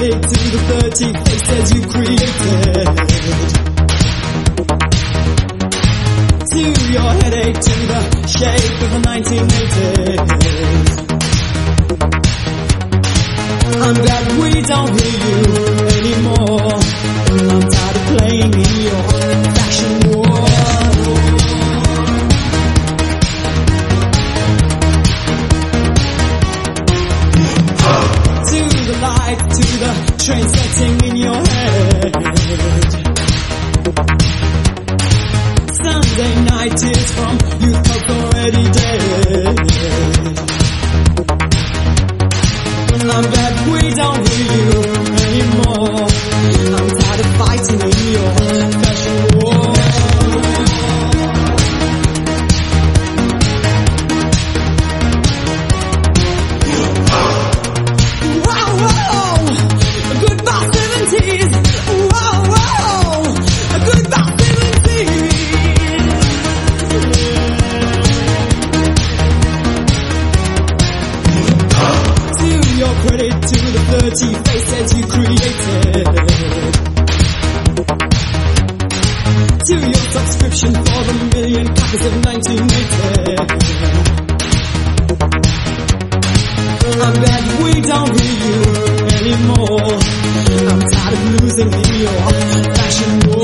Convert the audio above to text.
credit to the 30 faces you created. To your headache, to the shape of the 1980s. I'm glad we don't hear you anymore. I'm tired of playing in your fashion war. To the light, to the train setting in your head. Sunday night tears from youth clubs already dead. I'm glad we don't hear you anymore. I'm tired of fighting in your fashion war. Wow, wow, goodbye 70s. Wow, wow, goodbye 70s. To your credit, to the 30 faces you created. To your subscription for the million copies of 1980. I'm glad we don't hear you anymore. I'm tired of losing in your fashion war.